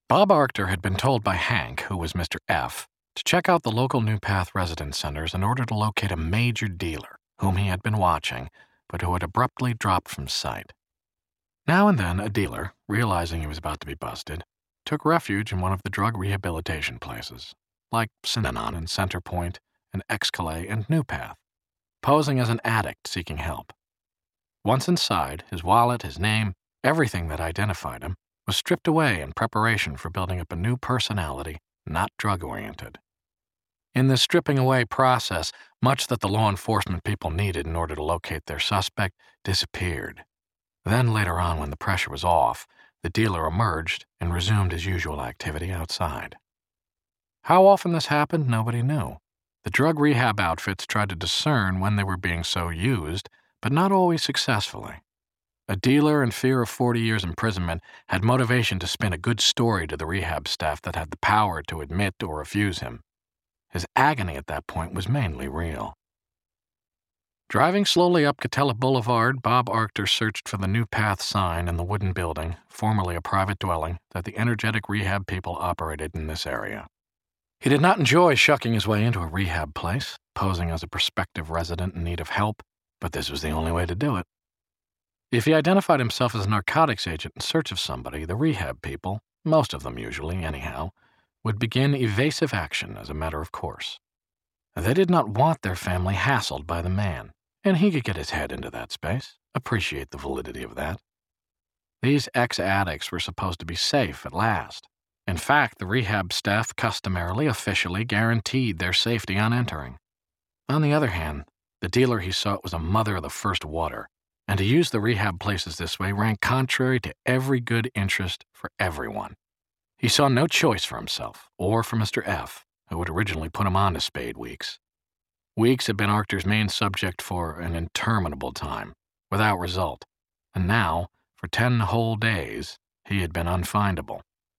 Bob Arctor had been told by Hank, who was Mr. F., to check out the local New Path residence centers in order to locate a major dealer whom he had been watching, but who had abruptly dropped from sight. Now and then, a dealer, realizing he was about to be busted, took refuge in one of the drug rehabilitation places, like Synanon and Centerpoint and Excalay and New Path, posing as an addict seeking help. Once inside, his wallet, his name, everything that identified him, was stripped away in preparation for building up a new personality, not drug-oriented. In this stripping away process, much that the law enforcement people needed in order to locate their suspect disappeared. Then later on, when the pressure was off, the dealer emerged and resumed his usual activity outside. How often this happened, nobody knew. The drug rehab outfits tried to discern when they were being so used, but not always successfully. A dealer in fear of 40 years imprisonment had motivation to spin a good story to the rehab staff that had the power to admit or refuse him. His agony at that point was mainly real. Driving slowly up Catella Boulevard, Bob Arctor searched for the New Path sign in the wooden building, formerly a private dwelling, that the energetic rehab people operated in this area. He did not enjoy shucking his way into a rehab place, posing as a prospective resident in need of help, but this was the only way to do it. If he identified himself as a narcotics agent in search of somebody, the rehab people, most of them usually anyhow, would begin evasive action as a matter of course. They did not want their family hassled by the man, and he could get his head into that space, appreciate the validity of that. These ex-addicts were supposed to be safe at last. In fact, the rehab staff customarily, officially guaranteed their safety on entering. On the other hand, the dealer he sought was a mother of the first water, and to use the rehab places this way ran contrary to every good interest for everyone. He saw no choice for himself, or for Mr. F., who had originally put him on to Spade Weeks. Weeks had been Arctor's main subject for an interminable time, without result, and now, for 10 whole days, he had been unfindable.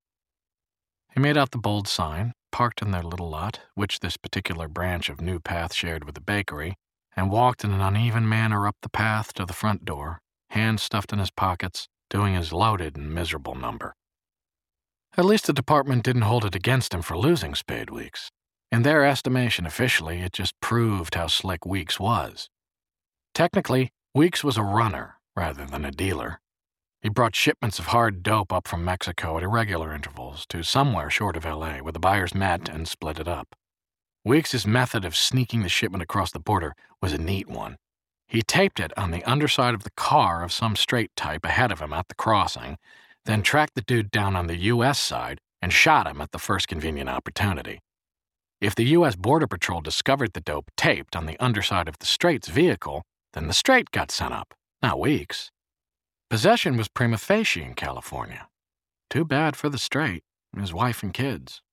He made out the bold sign, parked in their little lot, which this particular branch of New Path shared with the bakery, and walked in an uneven manner up the path to the front door, hands stuffed in his pockets, doing his loaded and miserable number. At least the department didn't hold it against him for losing Spade Weeks. In their estimation, officially, it just proved how slick Weeks was. Technically, Weeks was a runner rather than a dealer. He brought shipments of hard dope up from Mexico at irregular intervals to somewhere short of L.A., where the buyers met and split it up. Weeks' method of sneaking the shipment across the border was a neat one. He taped it on the underside of the car of some straight type ahead of him at the crossing, then tracked the dude down on the U.S. side and shot him at the first convenient opportunity. If the U.S. Border Patrol discovered the dope taped on the underside of the straight's vehicle, then the straight got sent up, not Weeks. Possession was prima facie in California. Too bad for the straight, his wife and kids.